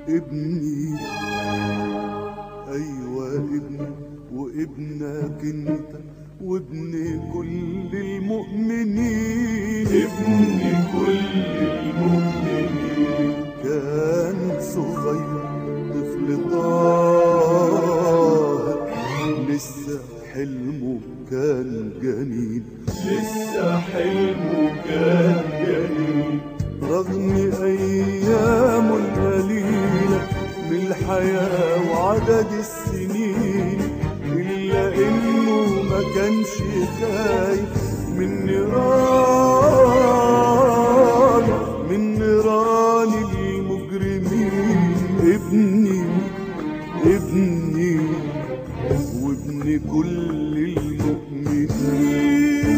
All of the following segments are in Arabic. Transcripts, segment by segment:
ابني، أيوة ابني وابنك انت وابن كل المؤمنين. ابن كل المؤمنين. كان صغير طفل طاهر لسه حلمه كان جميل، لسه حلمه كان جميل. رغم أيامه القليلة من الحياة وعدد السنين، إلا إنه ما كانش خايف من نيران المجرمين. ابني ابني وابن كل المؤمنين.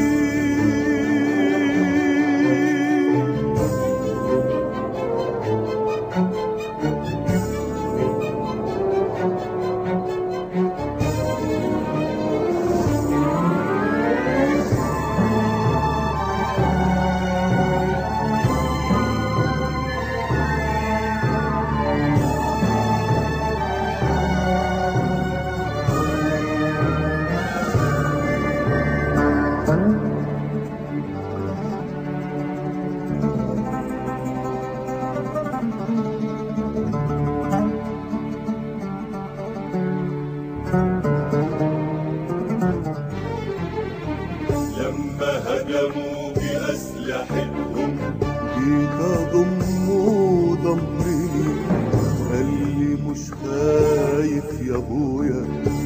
لما هجموا بأسلحتهم جيت أضمه ضمني، قال لي مش خايف يا ابويا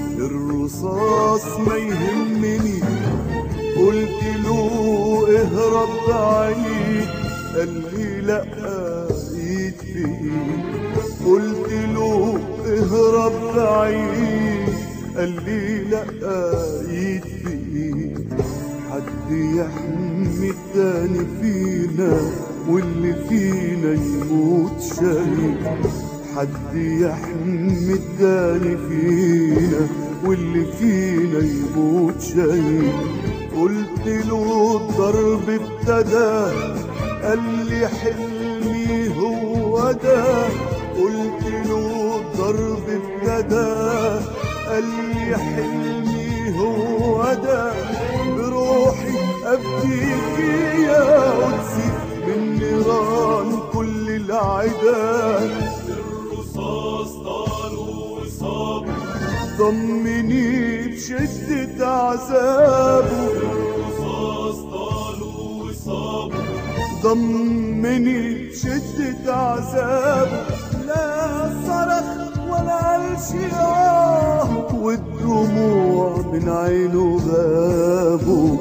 الرصاص ما يهمني. قلت له اهرب بعيد، قال لي لا ايد في ايد. قلت له اهرب بعيد، قال لي لا ايد في ايد. حد يحمي التاني فينا واللي فينا يموت شهيد. حد يحمي التاني فينا واللي فينا يموت شهيد. قلت له الضرب ابتدى، قال لي حلمي هو ده. قلت له الضرب ابتدى، قال لي حلمي هو ده. بروحي أبديك يا قدسي من نيران كل العداد. الرصاص طالوا وصابوا، طمني بشدة عذابه. الرصاص طالوا وصابوا، ضمني بشدة عذابه. لا صرخ ولا قالش والدموع من عينه غابوا.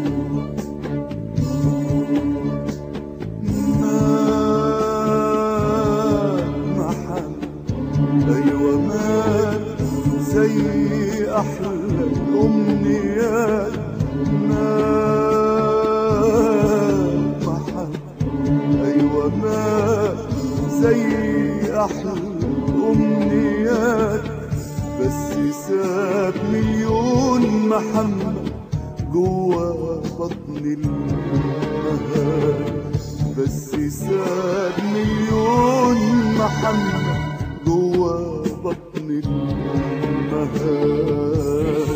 مات محمد، أيوة مات زي أحلى الأمنيات. مات محمد، أيوة مات زي أحلى الأمنيات. بس ساب مليون محمد جوا بطن المهاد. بس ساب مليون محمد جوا بطن المهاد.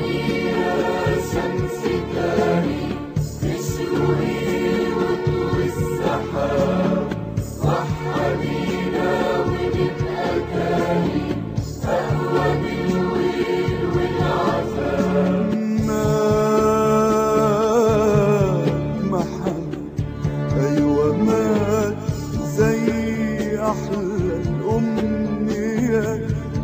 شمس تاني تشرقي وطوي السحاب، وحدينا ونبقى تاني أهوى بالويل والعذاب. مات محمد، أيوة مات زي أحلى الأمنيات.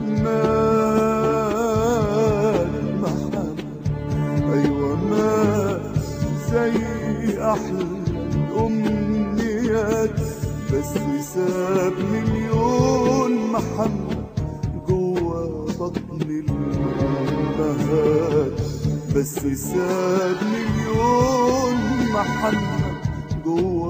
مات محمد، أيوة مات زي أحلى الأمنيات. بس ساب مليون محمد جوا بطن المهاد. بس ساب مليون محمد جوا